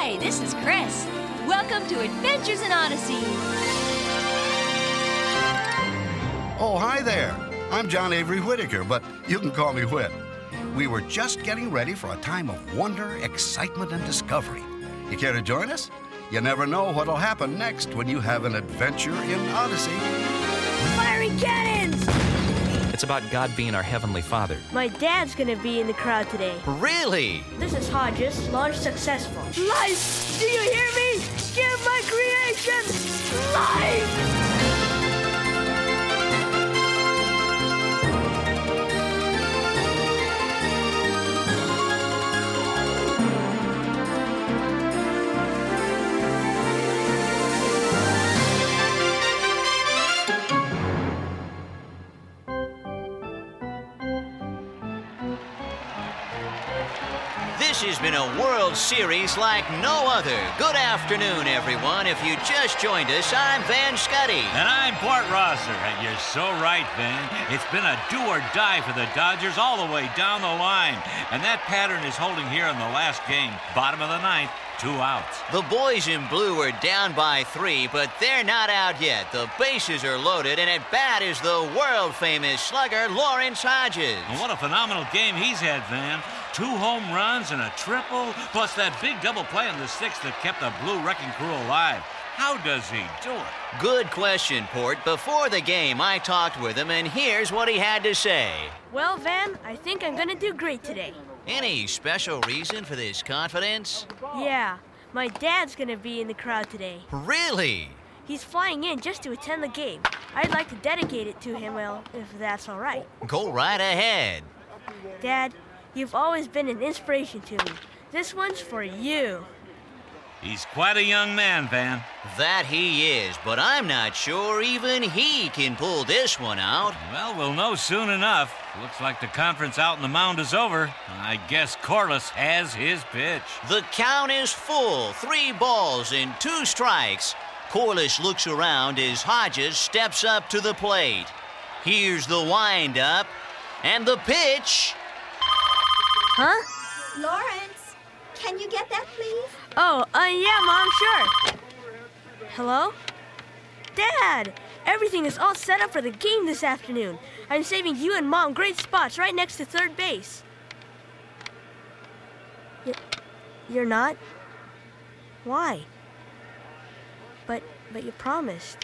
Hi, this is Chris. Welcome to Adventures in Odyssey. Oh, hi there. I'm John Avery Whitaker, but you can call me Whit. We were just getting ready for a time of wonder, excitement, and discovery. You care to join us? You never know what'll happen next when you have an adventure in Odyssey. Fiery cannons! It's about God being our Heavenly Father. My dad's gonna be in the crowd today. Really? This is Hodges, launch successful. Life! Do you hear me? Give my creation life! This has been a World Series like no other. Good afternoon, everyone. If you just joined us, I'm Van Scuddy. And I'm Bart Rosser. And you're so right, Van. It's been a do-or-die for the Dodgers all the way down the line. And that pattern is holding here in the last game. Bottom of the ninth, 2 outs. The boys in blue are down by 3, but they're not out yet. The bases are loaded, and at bat is the world-famous slugger, Lawrence Hodges. And what a phenomenal game he's had, Van. 2 home runs and a triple, plus that big double play in the 6th that kept the Blue Wrecking Crew alive. How does he do it? Good question, Port. Before the game, I talked with him, and here's what he had to say. Well, Van, I think I'm gonna do great today. Any special reason for this confidence? Yeah, my dad's gonna be in the crowd today. Really? He's flying in just to attend the game. I'd like to dedicate it to him, well, if that's all right. Go right ahead. Dad, you've always been an inspiration to me. This one's for you. He's quite a young man, Van. That he is, but I'm not sure even he can pull this one out. Well, we'll know soon enough. Looks like the conference out in the mound is over. I guess Corliss has his pitch. The count is full. 3 balls and 2 strikes. Corliss looks around as Hodges steps up to the plate. Here's the windup and the pitch. Huh? Lawrence, can you get that, please? Oh, yeah, Mom, sure. Hello? Dad, everything is all set up for the game this afternoon. I'm saving you and Mom great spots right next to third base. You're not? Why? But you promised.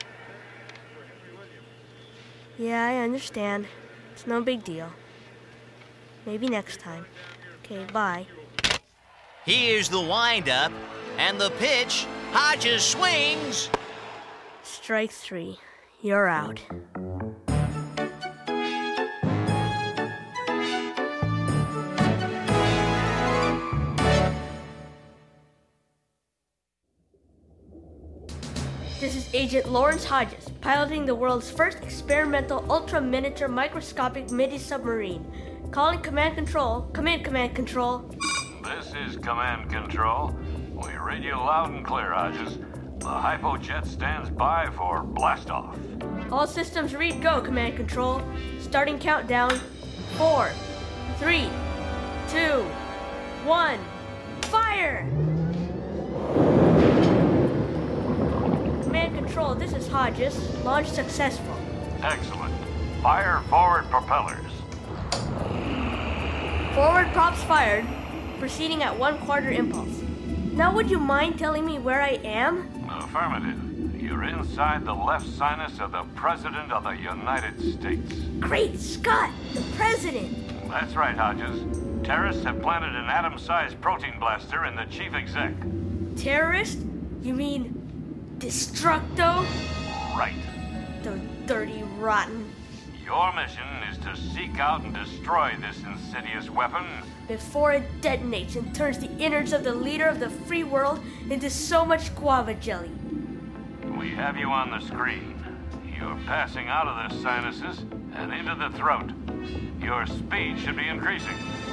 Yeah, I understand. It's no big deal. Maybe next time. Okay, bye. Here's the windup and the pitch. Hodges swings. Strike 3. You're out. This is Agent Lawrence Hodges, piloting the world's first experimental ultra-miniature microscopic midi-submarine. Calling command control. Come in, command control. This is command control. We read you loud and clear, Hodges. The hypojet stands by for blastoff. All systems read go, command control. Starting countdown. 4, 3, 2, 1. Fire! Command control, this is Hodges. Launch successful. Excellent. Fire forward propellers. Forward props fired. Proceeding at 1/4 impulse. Now would you mind telling me where I am? Affirmative. You're inside the left sinus of the President of the United States. Great Scott! The President! That's right, Hodges. Terrorists have planted an atom-sized protein blaster in the chief exec. Terrorist? You mean Destructo? Right. The dirty, rotten. Your mission is to seek out and destroy this insidious weapon Before it detonates and turns the innards of the leader of the free world into so much guava jelly. We have you on the screen. You're passing out of the sinuses and into the throat. Your speed should be increasing.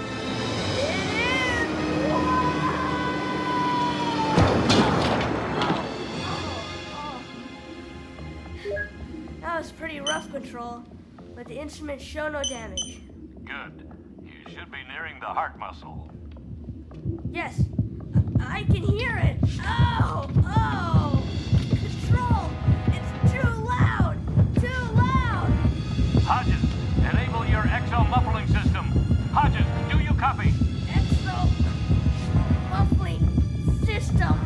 That was pretty rough, Control, but the instruments show no damage. Good. You should be nearing the heart muscle. Yes, I can hear it. Oh! Control! It's too loud! Too loud! Hodges, enable your exo muffling system. Hodges, do you copy? Exo muffling system.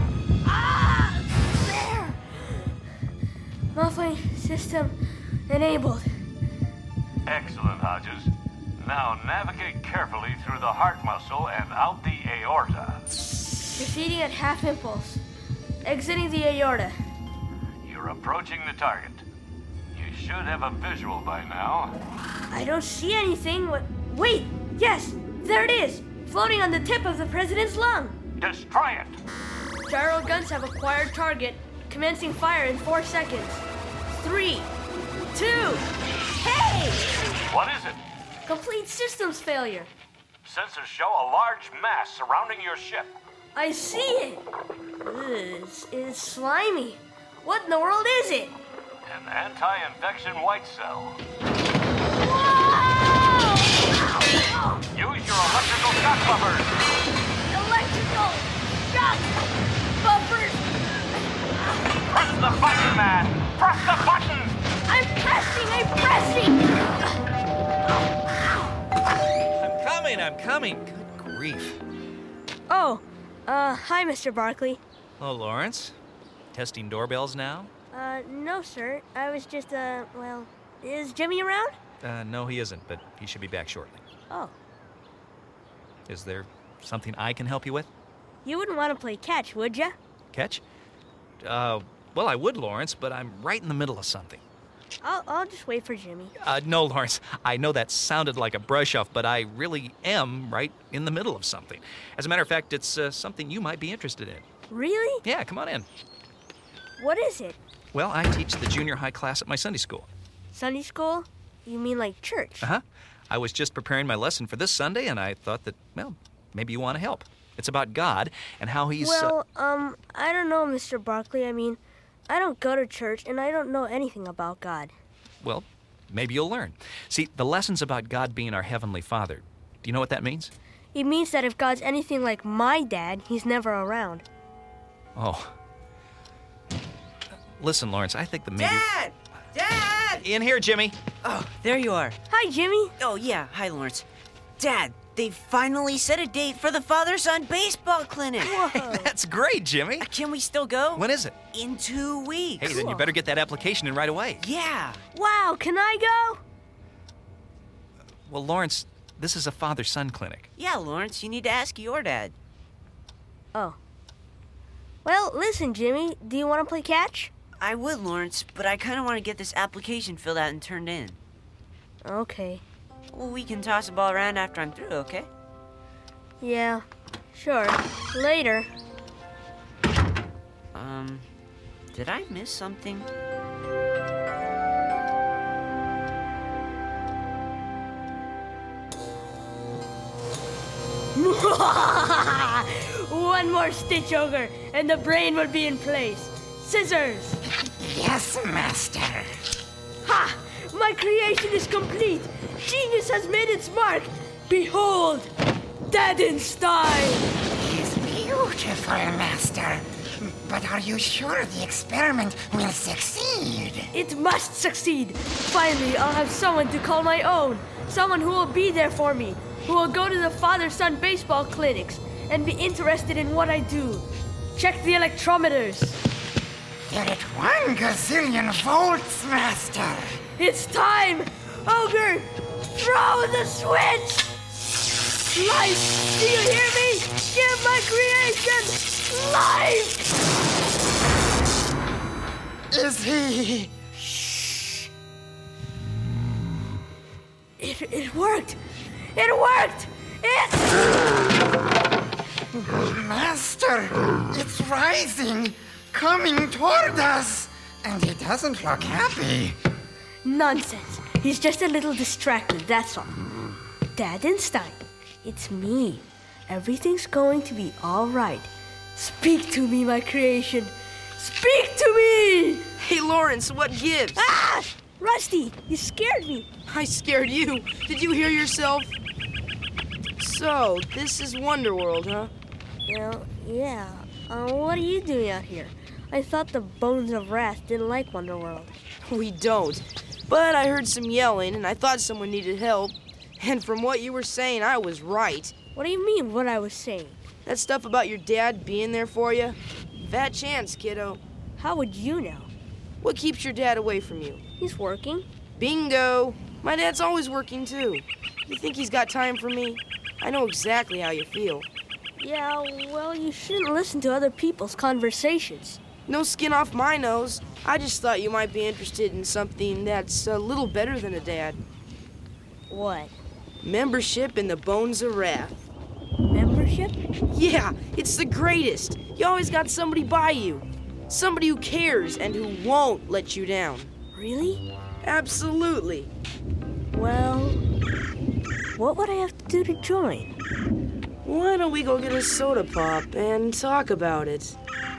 There! Muffling system enabled. Excellent, Hodges. Now navigate carefully through the heart muscle and out the aorta. Proceeding at half impulse. Exiting the aorta. You're approaching the target. You should have a visual by now. I don't see anything. Wait! Yes! There it is! Floating on the tip of the president's lung. Destroy it! Gyro guns have acquired target. Commencing fire in 4 seconds. 3, 2, hey! What is it? Complete systems failure. Sensors show a large mass surrounding your ship. I see it. It's slimy. What in the world is it? An anti-infection white cell. Whoa! Use your electrical shock buffers. Electrical shock buffers. Press the button, man. Press the button. I'm pressing. I'm coming. Good grief. Oh, hi, Mr. Barkley. Hello, Lawrence. Testing doorbells now? No, sir. I was just, is Jimmy around? No, he isn't, but he should be back shortly. Oh. Is there something I can help you with? You wouldn't want to play catch, would ya? Catch? Well, I would, Lawrence, but I'm right in the middle of something. I'll just wait for Jimmy. No, Lawrence, I know that sounded like a brush-off, but I really am right in the middle of something. As a matter of fact, it's something you might be interested in. Really? Yeah, come on in. What is it? Well, I teach the junior high class at my Sunday school. Sunday school? You mean like church? Uh-huh. I was just preparing my lesson for this Sunday, and I thought that, well, maybe you want to help. It's about God and how he's... Well, I don't know, Mr. Barkley. I mean, I don't go to church, and I don't know anything about God. Well, maybe you'll learn. See, the lesson's about God being our Heavenly Father. Do you know what that means? It means that if God's anything like my dad, he's never around. Oh. Listen, Lawrence, I think that maybe... Dad! In here, Jimmy. Oh, there you are. Hi, Jimmy. Oh, yeah. Hi, Lawrence. Dad, they finally set a date for the father-son baseball clinic. Whoa. That's great, Jimmy. Can we still go? When is it? In 2 weeks. Hey, then you better get that application in right away. Yeah. Wow, can I go? Well, Lawrence, this is a father-son clinic. Yeah, Lawrence, you need to ask your dad. Oh. Well, listen, Jimmy, do you want to play catch? I would, Lawrence, but I kind of want to get this application filled out and turned in. Okay. Well, we can toss the ball around after I'm through, okay? Yeah, sure. Later. Did I miss something? One more stitch over, and the brain would be in place. Scissors! Yes, master. Ha! My creation is complete! Genius has made its mark! Behold! Dadenstein! It's beautiful, master. But are you sure the experiment will succeed? It must succeed! Finally, I'll have someone to call my own. Someone who will be there for me. Who will go to the father-son baseball clinics and be interested in what I do. Check the electrometers. They're at 1 gazillion volts, master. It's time! Ogre, throw the switch! Life! Do you hear me? Give my creation life! Is he... Shh! It worked! It worked! Master, it's rising, coming toward us, and he doesn't look happy. Nonsense. He's just a little distracted, that's all. Dadenstein, it's me. Everything's going to be all right. Speak to me, my creation. Speak to me! Hey, Lawrence, what gives? Ah! Rusty, you scared me. I scared you. Did you hear yourself? So, this is Wonderworld, huh? Well, yeah. What are you doing out here? I thought the Bones of Wrath didn't like Wonderworld. We don't. But I heard some yelling, and I thought someone needed help. And from what you were saying, I was right. What do you mean, what I was saying? That stuff about your dad being there for you? Fat chance, kiddo. How would you know? What keeps your dad away from you? He's working. Bingo! My dad's always working, too. You think he's got time for me? I know exactly how you feel. Yeah, well, you shouldn't listen to other people's conversations. No skin off my nose. I just thought you might be interested in something that's a little better than a dad. What? Membership in the Bones of Wrath. Membership? Yeah, it's the greatest. You always got somebody by you. Somebody who cares and who won't let you down. Really? Absolutely. Well, what would I have to do to join? Why don't we go get a soda pop and talk about it?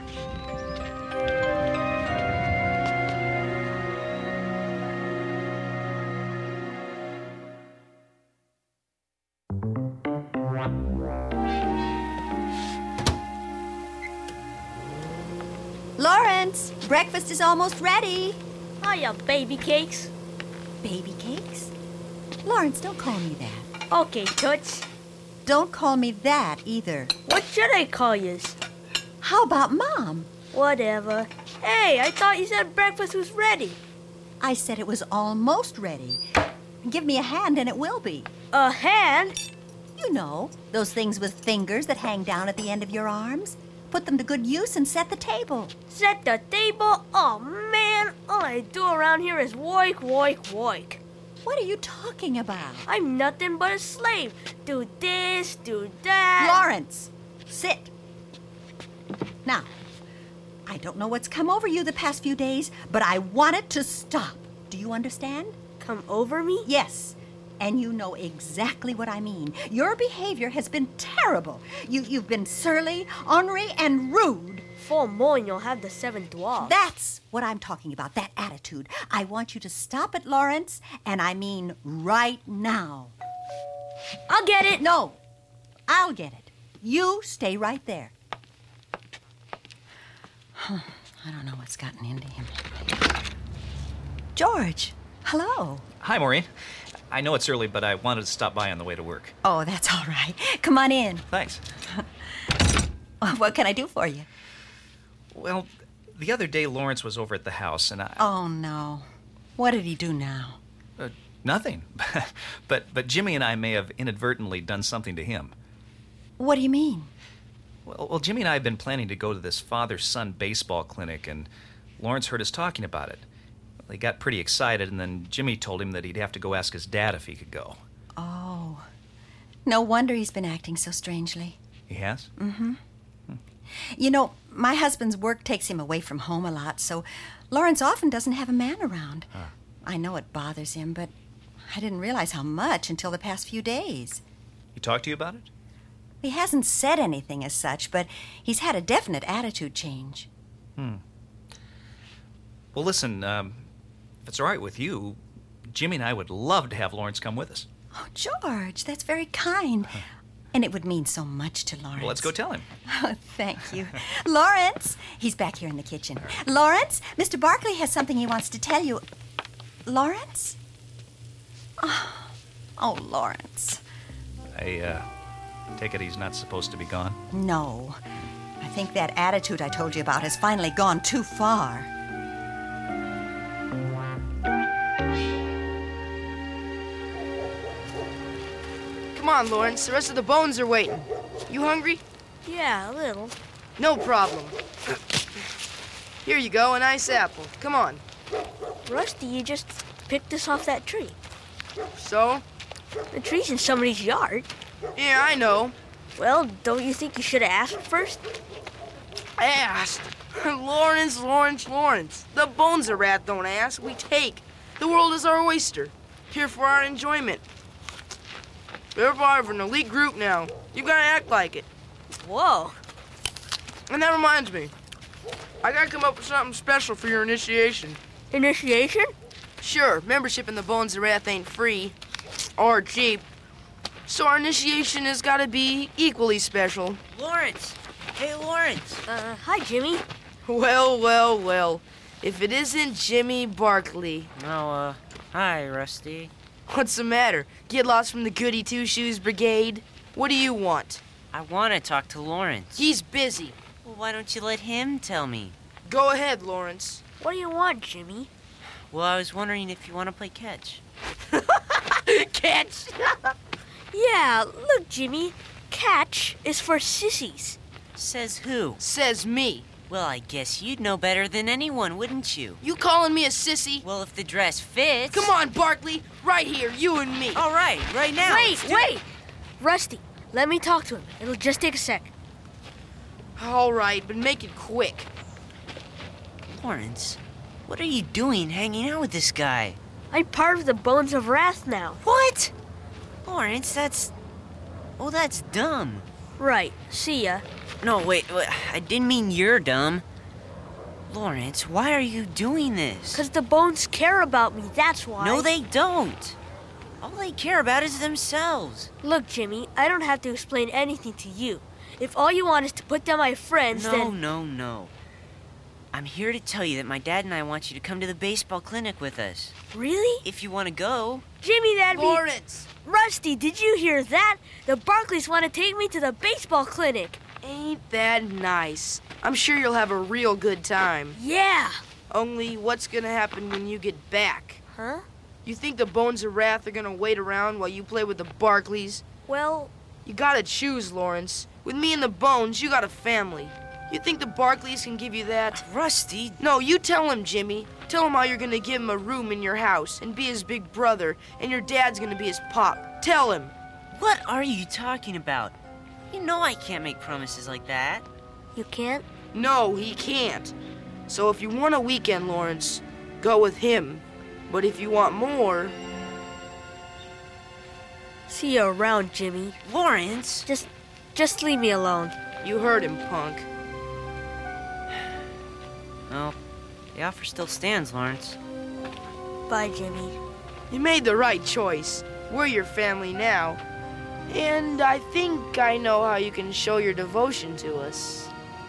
Lawrence, breakfast is almost ready. Hiya, baby cakes. Baby cakes? Lawrence, don't call me that. Okay, Toots. Don't call me that either. What should I call yous? How about Mom? Whatever. Hey, I thought you said breakfast was ready. I said it was almost ready. Give me a hand and it will be. A hand? You know, those things with fingers that hang down at the end of your arms. Put them to good use and set the table. Set the table? Oh, man. All I do around here is work. What are you talking about? I'm nothing but a slave. Do this, do that. Lawrence, sit. Now, I don't know what's come over you the past few days, but I want it to stop. Do you understand? Come over me? Yes. And you know exactly what I mean. Your behavior has been terrible. You've been surly, ornery, and rude. For more, and you'll have the 7th dwarf. That's what I'm talking about, that attitude. I want you to stop it, Lawrence, and I mean right now. I'll get it. No, I'll get it. You stay right there. I don't know what's gotten into him. George, hello. Hi, Maureen. I know it's early, but I wanted to stop by on the way to work. Oh, that's all right. Come on in. Thanks. What can I do for you? Well, the other day Lawrence was over at the house, and I... Oh, no. What did he do now? Nothing. but Jimmy and I may have inadvertently done something to him. What do you mean? Well, Jimmy and I have been planning to go to this father-son baseball clinic, and Lawrence heard us talking about it. Well, he got pretty excited, and then Jimmy told him that he'd have to go ask his dad if he could go. Oh. No wonder he's been acting so strangely. He has? Mm-hmm. You know, my husband's work takes him away from home a lot, so Lawrence often doesn't have a man around. Huh. I know it bothers him, but I didn't realize how much until the past few days. He talked to you about it? He hasn't said anything as such, but he's had a definite attitude change. Well, listen, if it's all right with you, Jimmy and I would love to have Lawrence come with us. Oh, George, that's very kind. And it would mean so much to Lawrence. Well, let's go tell him. Oh, thank you. Lawrence, he's back here in the kitchen. Lawrence, Mr. Barkley has something he wants to tell you. Lawrence? Oh, Lawrence. I take it he's not supposed to be gone? No. I think that attitude I told you about has finally gone too far. Come on, Lawrence. The rest of the bones are waiting. You hungry? Yeah, a little. No problem. Here you go, a nice apple. Come on. Rusty, you just picked this off that tree. So? The tree's in somebody's yard. Yeah, I know. Well, don't you think you should have asked first? Asked? Lawrence. The Bones of Wrath don't ask. We take. The world is our oyster. Here for our enjoyment. We're part of an elite group now. You gotta act like it. Whoa. And that reminds me. I gotta come up with something special for your initiation. Initiation? Sure, membership in the Bones of Wrath ain't free. Or cheap. So our initiation has got to be equally special. Lawrence! Hey, Lawrence! Hi, Jimmy. Well, well, well. If it isn't Jimmy Barkley. Oh, hi, Rusty. What's the matter? Get lost from the Goody Two-Shoes Brigade? What do you want? I want to talk to Lawrence. He's busy. Well, why don't you let him tell me? Go ahead, Lawrence. What do you want, Jimmy? Well, I was wondering if you want to play catch. Catch? Yeah, look, Jimmy. Catch is for sissies. Says who? Says me. Well, I guess you'd know better than anyone, wouldn't you? You calling me a sissy? Well, if the dress fits... Come on, Barkley. Right here, you and me. All right now. Wait! Rusty, let me talk to him. It'll just take a sec. All right, but make it quick. Lawrence, what are you doing hanging out with this guy? I'm part of the Bones of Wrath now. What? Lawrence, that's dumb. Right, see ya. No, wait, I didn't mean you're dumb. Lawrence, why are you doing this? 'Cause the Bones care about me, that's why. No, they don't. All they care about is themselves. Look, Jimmy, I don't have to explain anything to you. If all you want is to put down my friends, then... No. I'm here to tell you that my dad and I want you to come to the baseball clinic with us. Really? If you want to go. Jimmy, that'd be... Lawrence! Rusty, did you hear that? The Barkleys want to take me to the baseball clinic. Ain't that nice? I'm sure you'll have a real good time. Yeah! Only, what's gonna happen when you get back? Huh? You think the Bones of Wrath are gonna wait around while you play with the Barkleys? Well... You gotta choose, Lawrence. With me and the Bones, you got a family. You think the Barkleys can give you that? Rusty. No, you tell him, Jimmy. Tell him how you're gonna give him a room in your house and be his big brother, and your dad's gonna be his pop. Tell him. What are you talking about? You know I can't make promises like that. You can't? No, he can't. So if you want a weekend, Lawrence, go with him. But if you want more... See you around, Jimmy. Lawrence! Just leave me alone. You heard him, punk. Well, the offer still stands, Lawrence. Bye, Jimmy. You made the right choice. We're your family now. And I think I know how you can show your devotion to us.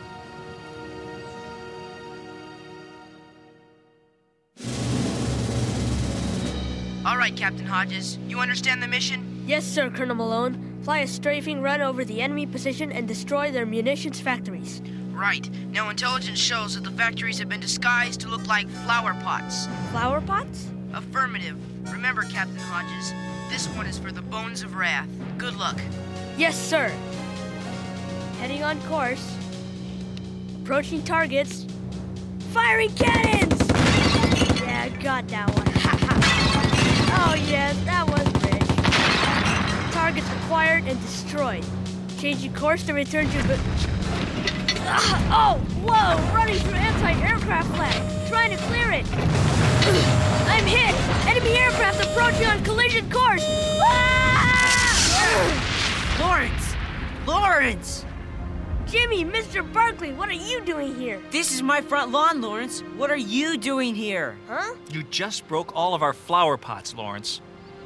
All right, Captain Hodges. You understand the mission? Yes, sir, Colonel Malone. Fly a strafing run over the enemy position and destroy their munitions factories. Right. Now, intelligence shows that the factories have been disguised to look like flower pots. Flower pots? Affirmative. Remember, Captain Hodges, this one is for the Bones of Wrath. Good luck. Yes, sir. Heading on course. Approaching targets. Firing cannons! Yeah, I got that one. Oh, yes, that was rich. Targets acquired and destroyed. Changing course to return to... Oh, whoa! Running through anti-aircraft flag. Trying to clear it. I'm hit! Enemy aircraft approaching on collision course! Lawrence! Jimmy, Mr. Barkley, what are you doing here? This is my front lawn, Lawrence. What are you doing here? Huh? You just broke all of our flower pots, Lawrence.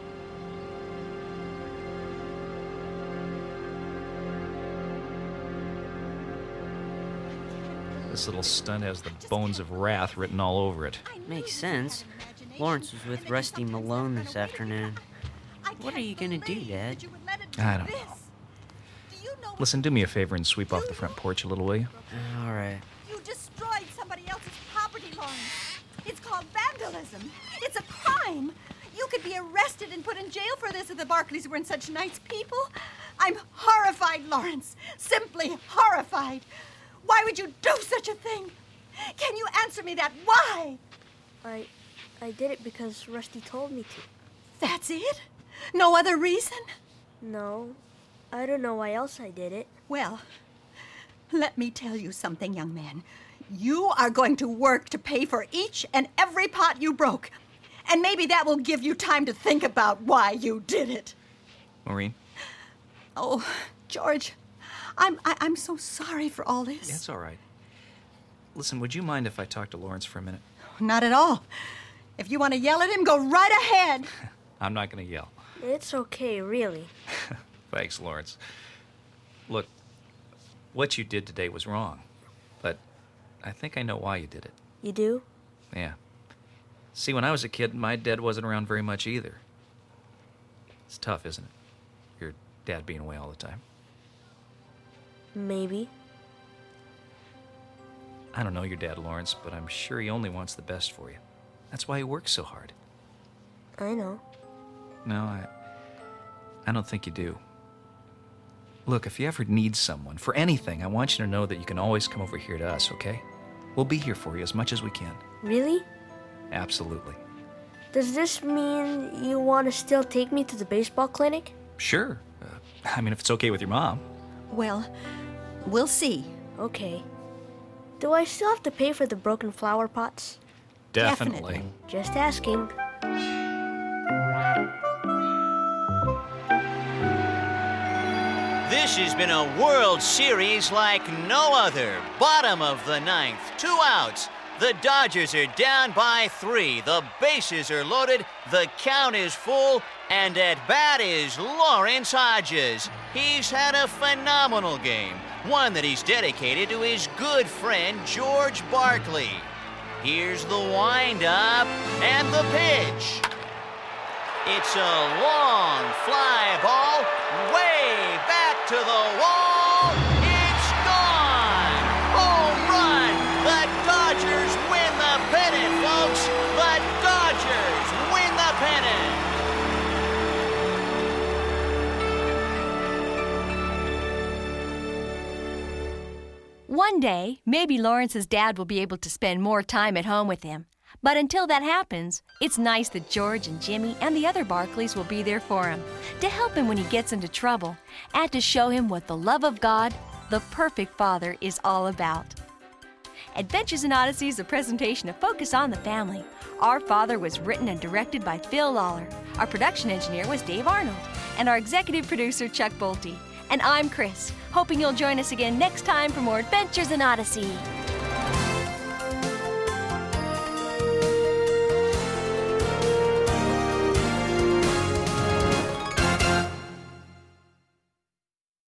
This little stunt has the Bones of Wrath written all over it. Makes sense. Lawrence was with Rusty Malone this afternoon. What are you gonna do, Dad? I don't know. Listen, do me a favor and sweep off the front porch a little, will you? All right. You destroyed somebody else's property, Lawrence. It's called vandalism. It's a crime. You could be arrested and put in jail for this if the Barkleys weren't such nice people. I'm horrified, Lawrence. Simply horrified. Why would you do such a thing? Can you answer me that? Why? I did it because Rusty told me to. That's it? No other reason? No. I don't know why else I did it. Well, let me tell you something, young man. You are going to work to pay for each and every pot you broke. And maybe that will give you time to think about why you did it. Maureen? Oh, George, I'm so sorry for all this. Yeah, it's all right. Listen, would you mind if I talked to Lawrence for a minute? Not at all. If you want to yell at him, go right ahead. I'm not going to yell. It's okay, really. Thanks, Lawrence. Look, what you did today was wrong, but I think I know why you did it. You do? Yeah. See, when I was a kid, my dad wasn't around very much either. It's tough, isn't it? Your dad being away all the time. Maybe. I don't know your dad, Lawrence, but I'm sure he only wants the best for you. That's why he works so hard. I know. No, I don't think you do. Look, if you ever need someone for anything, I want you to know that you can always come over here to us, okay? We'll be here for you as much as we can. Really? Absolutely. Does this mean you want to still take me to the baseball clinic? Sure. I mean, if it's okay with your mom. Well, we'll see. Okay. Do I still have to pay for the broken flower pots? Definitely. Just asking. This has been a World Series like no other. Bottom of the ninth, 2 outs. The Dodgers are down by 3. The bases are loaded, the count is full, and at bat is Lawrence Hodges. He's had a phenomenal game, one that he's dedicated to his good friend George Barkley. Here's the windup and the pitch. It's a long fly ball way back to the wall. It's gone! Home run! The Dodgers win the pennant, folks! The Dodgers win the pennant! One day, maybe Lawrence's dad will be able to spend more time at home with him. But until that happens, it's nice that George and Jimmy and the other Barkleys will be there for him, to help him when he gets into trouble, and to show him what the love of God, the perfect Father, is all about. Adventures in Odyssey is a presentation of Focus on the Family. Our Father was written and directed by Phil Lawler. Our production engineer was Dave Arnold. And our executive producer, Chuck Bolte. And I'm Chris, hoping you'll join us again next time for more Adventures in Odyssey.